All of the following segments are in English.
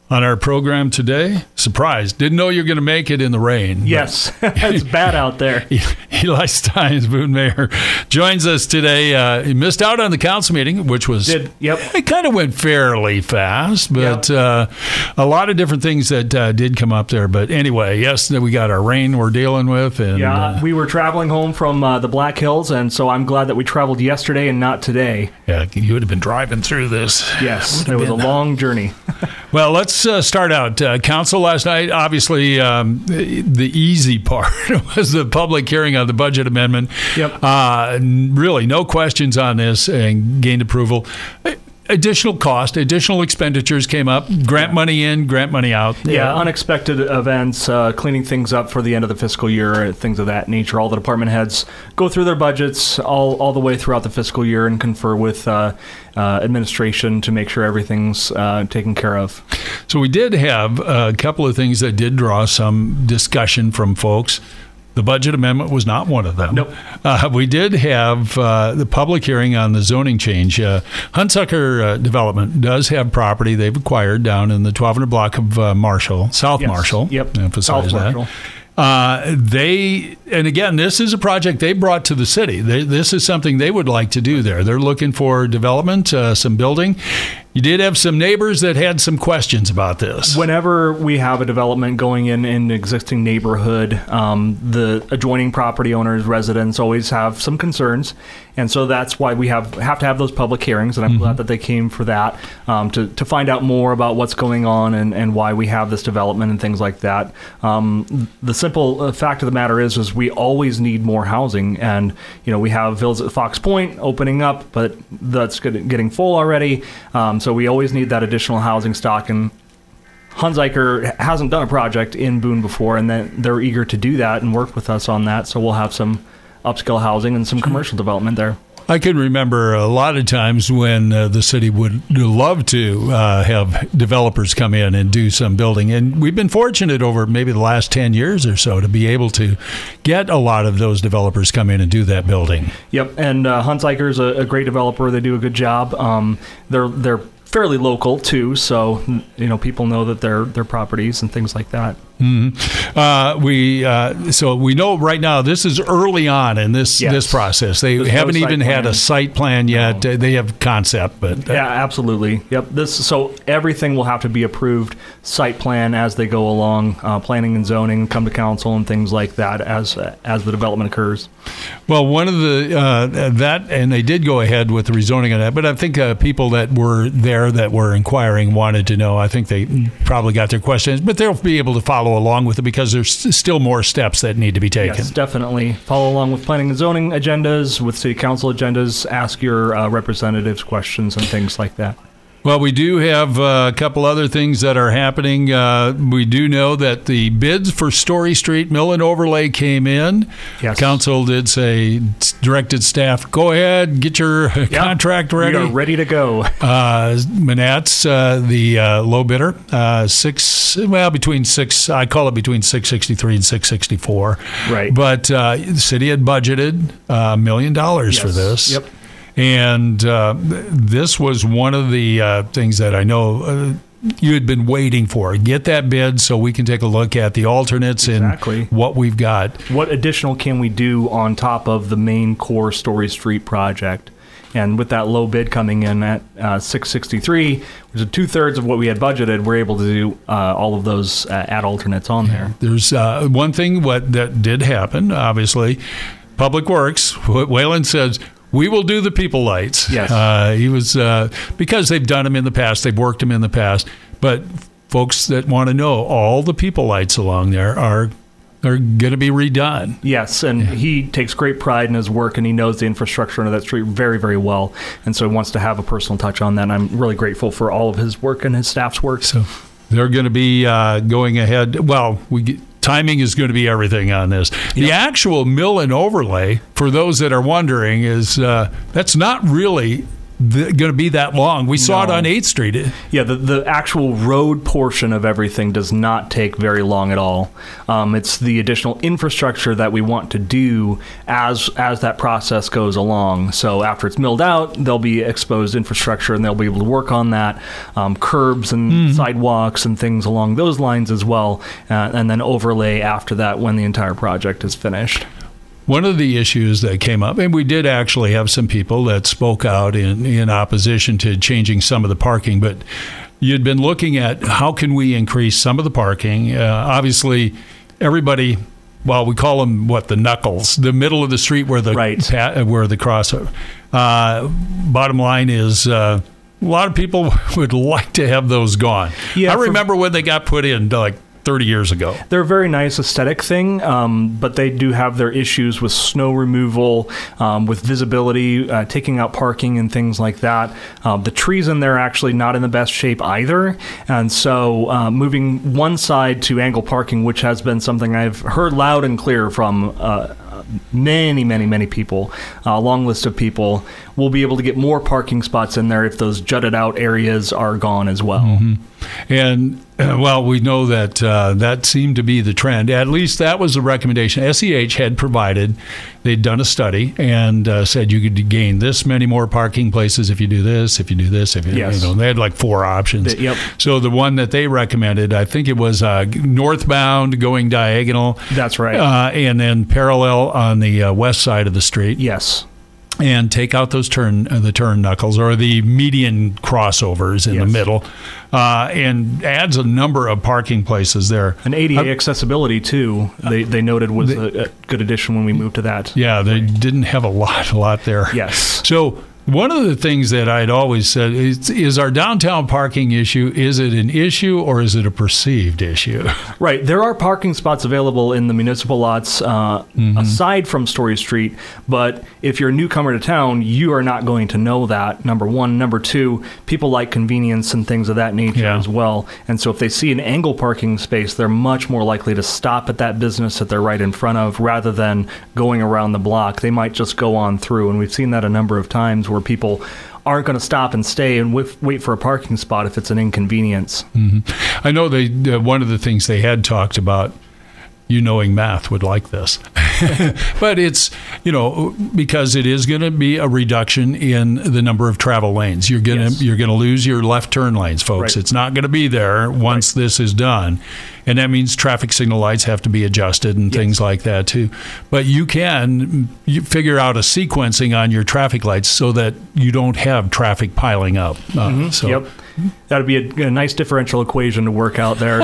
On our program today, surprise, didn't know you were going to make it in the rain. Yes, it's bad out there. Eli Steins, Boone Mayor, joins us today. He missed out on the council meeting, which was, it kind of went fairly fast, but a lot of different things that did come up there. But anyway, yes, we got our rain we're dealing with. And, we were traveling home from the Black Hills, and so I'm glad that we traveled yesterday and not today. Yeah, you would have been driving through this. Yes, it was a long journey. Well, let's start out. Council last night, obviously, the easy part was the public hearing on the budget amendment. Really, no questions on this and gained approval. Additional cost, additional expenditures came up. Grant money in, grant money out. Unexpected events, cleaning things up for the end of the fiscal year, things of that nature. All the department heads go through their budgets all the way throughout the fiscal year and confer with administration to make sure everything's taken care of. So we did have a couple of things that did draw some discussion from folks. The budget amendment was not one of them. Nope. We did have the public hearing on the zoning change. Hunsucker Development does have property they've acquired down in the 1200 block of Marshall, South Marshall. Yep. Emphasize South that. Marshall. And again, this is a project they brought to the city. This is something they would like to do there. They're looking for development, some building. You did have some neighbors that had some questions about this. Whenever we have a development going in an existing neighborhood, the adjoining property owners, residents always have some concerns. And so that's why we have to have those public hearings, and I'm glad that they came for that, to find out more about what's going on and why we have this development and things like that. The simple fact of the matter is we always need more housing, and we have Villas at Fox Point opening up, but that's getting full already. So we always need that additional housing stock, and Hunziker hasn't done a project in Boone before, and they're eager to do that and work with us on that. So we'll have some upscale housing and some commercial development there. I can remember a lot of times when the city would love to have developers come in and do some building. And we've been fortunate over maybe the last 10 years or so to be able to get a lot of those developers come in and do that building. Yep, and Hunziker's a great developer. They do a good job. They're fairly local too, so people know that their properties and things like that. So we know right now this is early on in this process. They haven't even had a site plan yet. No. They have concept, but absolutely. Yep. So everything will have to be approved site plan as they go along. Planning and zoning come to council and things like that as the development occurs. Well, one of the that, and they did go ahead with the rezoning of that, but I think people that were there that were inquiring wanted to know. I think they probably got their questions, but they'll be able to follow along with it because there's still more steps that need to be taken. Yes, definitely. Follow along with planning and zoning agendas, with city council agendas, ask your representatives questions and things like that. Well, we do have a couple other things that are happening. We do know that the bids for Story Street Mill and Overlay came in. Yes. Council did say, directed staff, go ahead, get your contract ready. We are ready to go. Manat's the low bidder, between six. I call it between $663 and $664. Right. But the city had budgeted $1 million for this. Yep. And this was one of the things that I know you had been waiting for. Get that bid so we can take a look at the alternates and what we've got. What additional can we do on top of the main core Story Street project? And with that low bid coming in at $663, which is 2/3 of what we had budgeted, we're able to do all of those add alternates on there. There's one thing that did happen, obviously. Public Works, Wayland says, we will do the people lights. Yes. He was because they've done them in the past, they've worked them in the past. But folks that want to know, all the people lights along there are going to be redone. Yes, and he takes great pride in his work, and he knows the infrastructure under that street very, very well. And so he wants to have a personal touch on that. And I'm really grateful for all of his work and his staff's work. So they're going to be going ahead. Well, timing is going to be everything on this. Yep. The actual mill and overlay, for those that are wondering, is that's not really going to be that long. We saw it on 8th Street. Yeah, the actual road portion of everything does not take very long at all. It's the additional infrastructure that we want to do as that process goes along. So after it's milled out, there'll be exposed infrastructure, and they'll be able to work on that, curbs and sidewalks and things along those lines as well, and then overlay after that when the entire project is finished. One of the issues that came up, and we did actually have some people that spoke out in opposition to changing some of the parking, but you'd been looking at how can we increase some of the parking. Obviously, everybody, well, we call them, the knuckles, the middle of the street where the where the crossover. Bottom line is a lot of people would like to have those gone. Yeah, I remember when they got put in, 30 years ago. They're a very nice aesthetic thing, but they do have their issues with snow removal, with visibility, taking out parking and things like that. The trees in there are actually not in the best shape either. And so moving one side to angle parking, which has been something I've heard loud and clear from many people, a long list of people, will be able to get more parking spots in there if those jutted out areas are gone as well. Mm-hmm. And we know that that seemed to be the trend. At least that was the recommendation. SEH had provided, they'd done a study and said you could gain this many more parking places if you do this, if you do this, if you, yes. They had 4 options. Yep. So the one that they recommended, I think it was northbound going diagonal. That's right. And then parallel on the west side of the street. Yes. And take out those turn knuckles or the median crossovers in the middle, and adds a number of parking places there. And ADA accessibility too. They noted was a good addition when we moved to that. Yeah, they didn't have a lot there. Yes. So one of the things that I'd always said is our downtown parking issue, is it an issue or is it a perceived issue? Right. There are parking spots available in the municipal lots aside from Story Street, but if you're a newcomer to town, you are not going to know that, number one. Number two, people like convenience and things of that nature as well. And so if they see an angle parking space, they're much more likely to stop at that business that they're right in front of rather than going around the block. They might just go on through, and we've seen that a number of times where people aren't going to stop and stay and wait for a parking spot if it's an inconvenience. Mm-hmm. I know one of the things they had talked about, knowing math would like this, but it's, because it is going to be a reduction in the number of travel lanes. You're going to lose your left turn lanes, folks. Right. It's not going to be there once this is done. And that means traffic signal lights have to be adjusted and things like that too. But you figure out a sequencing on your traffic lights so that you don't have traffic piling up. Yep. That'd be a nice differential equation to work out there.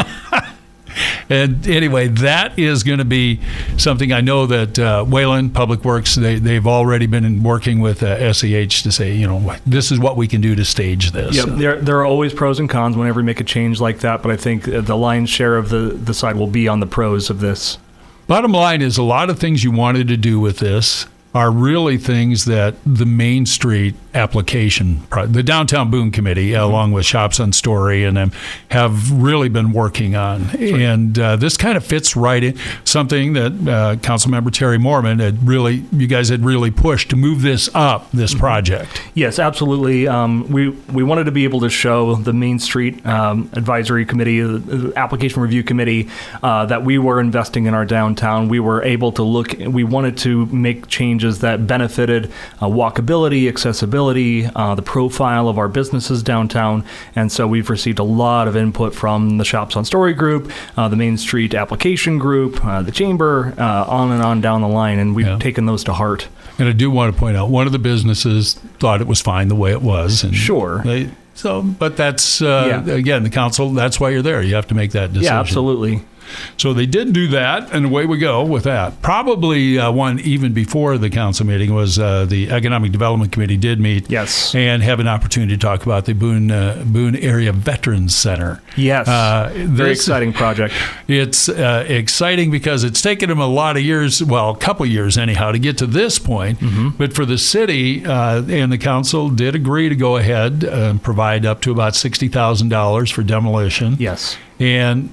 And anyway, that is going to be something I know that Wayland Public Works, they've already been working with SEH to say, this is what we can do to stage this. Yep. There are always pros and cons whenever you make a change like that, but I think the lion's share of the side will be on the pros of this. Bottom line is a lot of things you wanted to do with this are really things that the Main Street application, the Downtown Boone Committee, along with Shops on Story and them, have really been working on. Right. And this kind of fits right in, something that Councilmember Terry Moorman you guys had really pushed to move this up, this project. Yes, absolutely. We wanted to be able to show the Main Street Advisory Committee, the Application Review Committee, that we were investing in our downtown. We were able to we wanted to make changes that benefited walkability, accessibility, the profile of our businesses downtown. And so we've received a lot of input from the Shops on Story group, the Main Street Application group, the Chamber, on and on down the line. And we've taken those to heart. And I do want to point out, one of the businesses thought it was fine the way it was. And sure. But that's, again, the council, that's why you're there. You have to make that decision. Yeah, absolutely. So they did do that, and away we go with that. Probably one even before the council meeting was the Economic Development Committee did meet and have an opportunity to talk about the Boone Area Veterans Center. Yes, very exciting project. It's exciting because it's taken them a lot of years, well, a couple of years anyhow, to get to this point. Mm-hmm. But for the city and the council did agree to go ahead and provide up to about $60,000 for demolition. Yes. And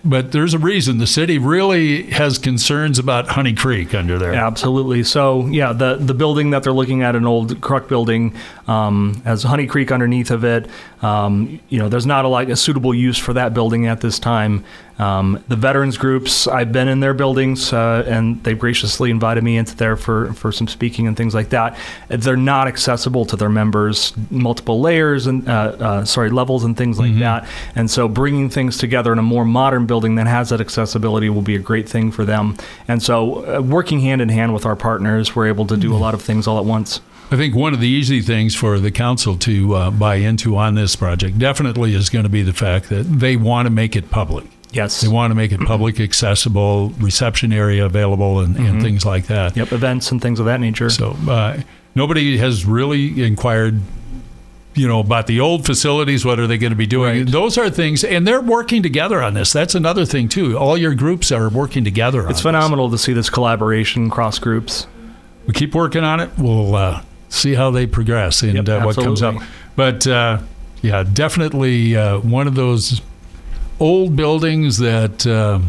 but there's a reason. The city really has concerns about Honey Creek under there. Absolutely. So, yeah, the building that they're looking at, an old Kruk building, has Honey Creek underneath of it. There's not a suitable use for that building at this time. The veterans groups, I've been in their buildings, and they graciously invited me into there for some speaking and things like that. They're not accessible to their members, multiple layers and levels and things like that. And so bringing things together in a more modern building that has that accessibility will be a great thing for them. And so working hand in hand with our partners, we're able to do a lot of things all at once. I think one of the easy things for the council to buy into on this project definitely is going to be the fact that they want to make it public. Yes. They want to make it public, accessible, reception area available, and things like that. Yep, events and things of that nature. So nobody has really inquired, about the old facilities. What are they going to be doing? Right. Those are things, and they're working together on this. That's another thing, too. All your groups are working together on this. It's phenomenal to see this collaboration cross groups. We keep working on it. We'll see how they progress and what comes up. But, definitely one of those old buildings that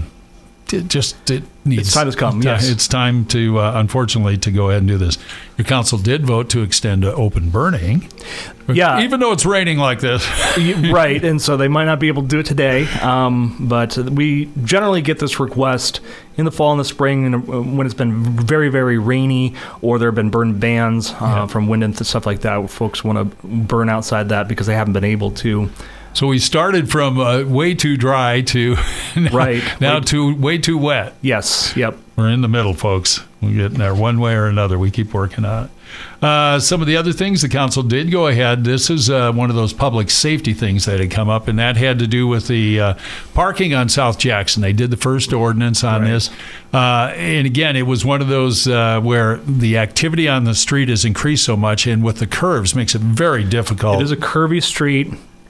it needs. Its time has come. Yes, it's time to unfortunately to go ahead and do this. Your council did vote to extend open burning. Yeah, even though it's raining like this. Right, and so they might not be able to do it today. But we generally get this request in the fall and the spring, and when it's been very, very rainy, or there have been burn bans from wind and stuff like that. Where folks want to burn outside that because they haven't been able to. So we started from way too dry to now to way too wet. Yes. Yep. We're in the middle, folks. We're getting there one way or another. We keep working on it. Some of the other things the council did go ahead. This is one of those public safety things that had come up, and that had to do with the parking on South Jackson. They did the first ordinance on this. And again, it was one of those where the activity on the street has increased so much, and with the curves makes it very difficult. It is a curvy street.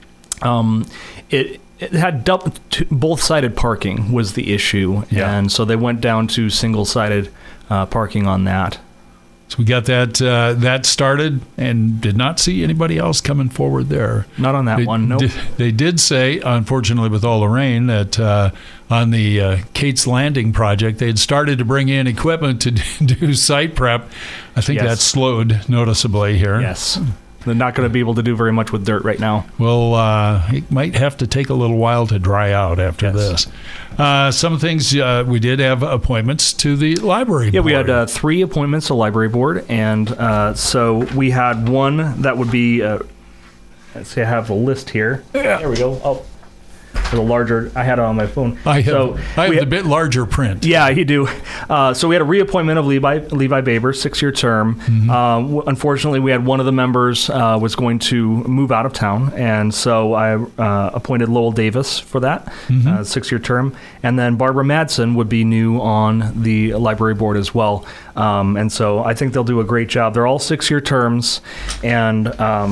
It had both-sided parking was the issue, and so they went down to single-sided parking on that. So we got that started, and did not see anybody else coming forward there. Not on that one, no. Nope. They did say, unfortunately, with all the rain, that on the Kate's Landing project, they had started to bring in equipment to do site prep. I think that slowed noticeably here. Yes. They're not going to be able to do very much with dirt right now. Well, it might have to take a little while to dry out after this. Some things, we did have appointments to the library board. Yeah, we had 3 appointments to the library board. And so we had one that would be, let's see, I have the list here. Yeah. There we go. Oh. The larger, I had it on my phone. I have the bit larger print. Yeah, you do. So we had a reappointment of Levi Baber, 6-year term. Unfortunately, we had one of the members was going to move out of town, and so I appointed Lowell Davis for that 6-year term. And then Barbara Madsen would be new on the library board as well. And so I think they'll do a great job. They're all 6-year terms, and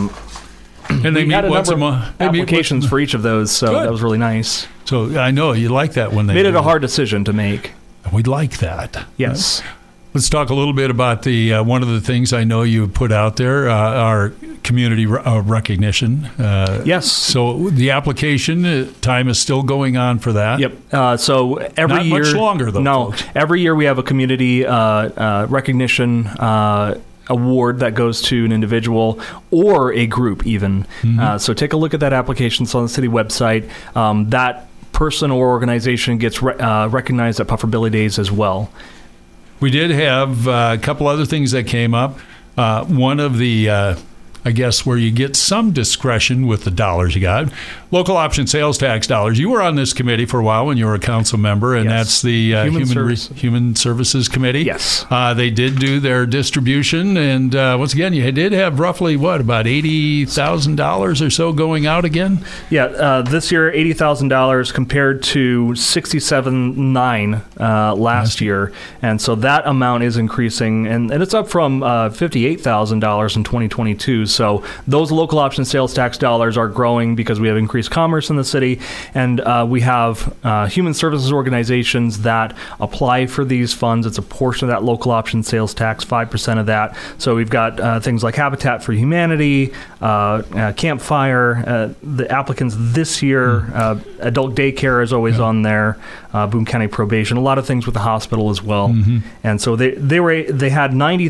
they meet once a month. Applications for each of those, so that was really nice. So I know you like that when they made it a hard decision to make. We'd like that. Yes. Let's talk a little bit about the one of the things I know you put out there, our community recognition. Yes. So the application time is still going on for that. Yep. So every year, not much longer though. No, folks. Every year we have a community recognition award that goes to an individual or a group even. So take a look at that application. It's on the city website. That person or organization gets recognized at Pufferbilly Days as well. We did have a couple other things that came up. One of the I guess, where you get some discretion with the dollars you got. Local option sales tax dollars. You were on this committee for a while when you were a council member, and that's the Human Services Committee. Yes. They did do their distribution, and once again, you did have roughly, about $80,000 or so going out again? Yeah, this year, $80,000 compared to $67,900 last year. And so that amount is increasing, and it's up from $58,000 in 2022. So those local option sales tax dollars are growing because we have increased commerce in the city, and we have human services organizations that apply for these funds. It's a portion of that local option sales tax, 5% of that. So we've got things like Habitat for Humanity, Campfire. The applicants this year, adult daycare is always on there, Boone County Probation, a lot of things with the hospital as well. And so they had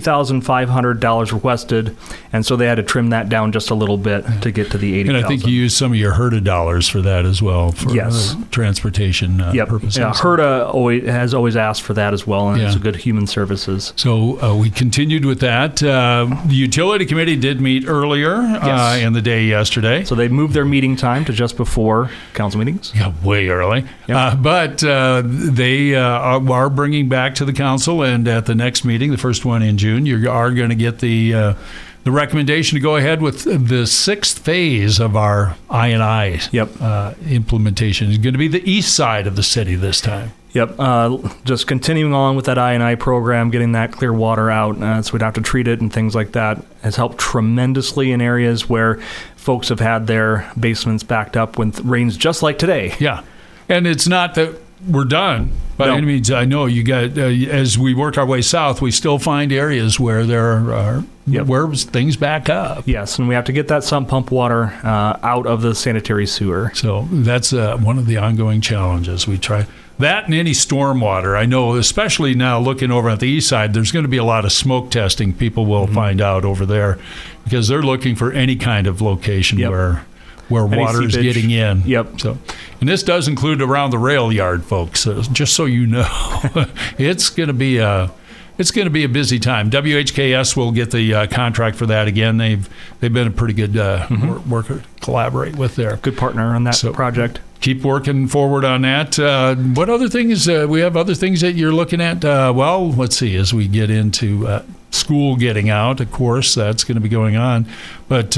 $90,500 requested, and so they had to trim that down just a little bit to get to the $80,000. And I think you used some of your HERDA dollars for that as well, for transportation purposes. Yeah, HERDA has always asked for that as well, and it's a good human services. So we continued with that. The Utility Committee did meet earlier in the day yesterday. So they moved their meeting time to just before council meetings. Yeah, way early. Yep. But they are bringing back to the council, and at the next meeting, the first one in June, you are going to get the recommendation to go ahead with the sixth phase of our I&I implementation. It's going to be the east side of the city this time. Yep, just continuing on with that I&I program, getting that clear water out, so we'd have to treat it and things like that, has helped tremendously in areas where folks have had their basements backed up with rains just like today. Yeah, and it's not that we're done by any means. I know you got, as we work our way south, we still find areas where there are where things back up. Yes, and we have to get that sump pump water out of the sanitary sewer. So that's one of the ongoing challenges. We try that and any storm water. I know, especially now looking over at the east side, there's going to be a lot of smoke testing people will find out over there, because they're looking for any kind of location where water is getting in. Yep. So, and this does include around the rail yard, folks. So just so you know, it's going to be a busy time. WHKS will get the contract for that again. They've been a pretty good worker to collaborate with there. Good partner on that project. Keep working forward on that. What other things? We have other things that you're looking at. Well, let's see. As we get into school getting out, of course, that's going to be going on. But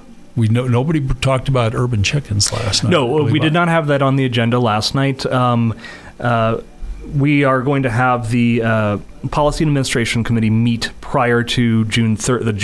nobody talked about urban chickens last night. No, we did not have that on the agenda last night. We are going to have the Policy and Administration Committee meet prior to the June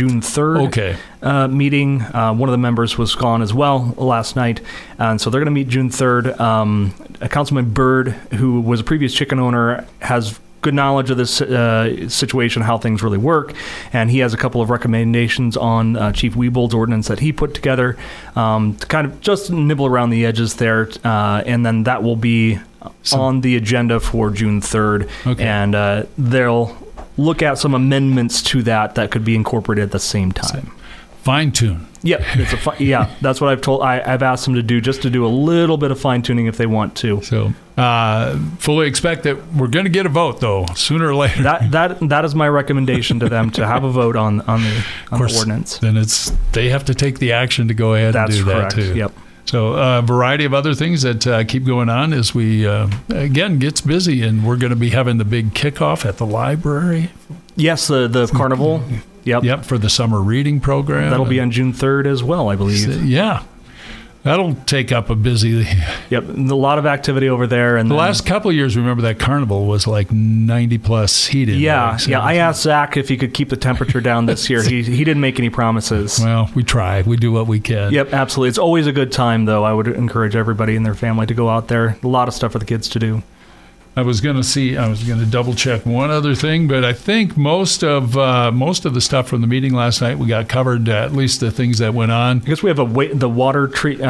3rd meeting. One of the members was gone as well last night, and so they're going to meet June 3rd. Councilman Byrd, who was a previous chicken owner, has good knowledge of this situation, how things really work, and he has a couple of recommendations on Chief Wiebold's ordinance that he put together to kind of just nibble around the edges there, and then that will be on the agenda for June 3rd, and they'll look at some amendments to that could be incorporated at the same time. Fine tune. Yep, that's what I've told. I've asked them to do, just to do a little bit of fine tuning if they want to. So fully expect that we're going to get a vote, though, sooner or later. That is my recommendation to them, to have a vote on the ordinance. Then they have to take the action to go ahead and do that too. Yep. So a variety of other things that keep going on as we, again, gets busy, and we're going to be having the big kickoff at the library. Yes, the carnival. Yep, for the summer reading program. That'll be on June 3rd as well, I believe. Yeah. That'll take up a busy... Yep, a lot of activity over there. And the last couple of years, remember that carnival was like 90-plus heated. Yeah, I asked Zach if he could keep the temperature down this year. He didn't make any promises. Well, we try. We do what we can. Yep, absolutely. It's always a good time, though. I would encourage everybody and their family to go out there. A lot of stuff for the kids to do. I was going to double check one other thing, but I think most of the stuff from the meeting last night we got covered. At least the things that went on. I guess we have the water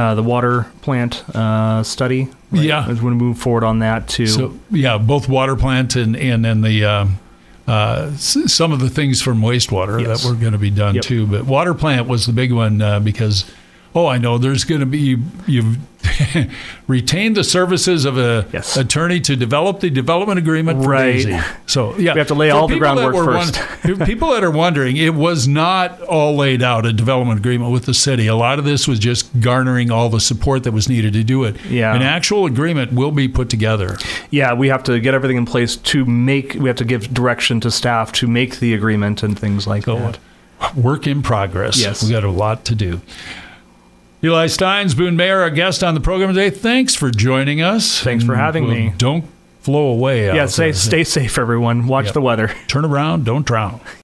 plant study. Right? Yeah, as we move forward on that too. So both water plant and then the some of the things from wastewater that were going to be done too. But water plant was the big one because. Oh, I know. There's going to be you've retained the services of a attorney to develop the development agreement for Daisy. So we have to lay all the groundwork first. People that are wondering, it was not all laid out, a development agreement with the city. A lot of this was just garnering all the support that was needed to do it. Yeah. An actual agreement will be put together. Yeah, we have to get everything in place we have to give direction to staff to make the agreement and things like that. Work in progress. Yes. We've got a lot to do. Eli Steins, Boone Mayor, our guest on the program today. Thanks for joining us. Thanks for having me. Don't flow away. Stay safe, everyone. Watch the weather. Turn around. Don't drown.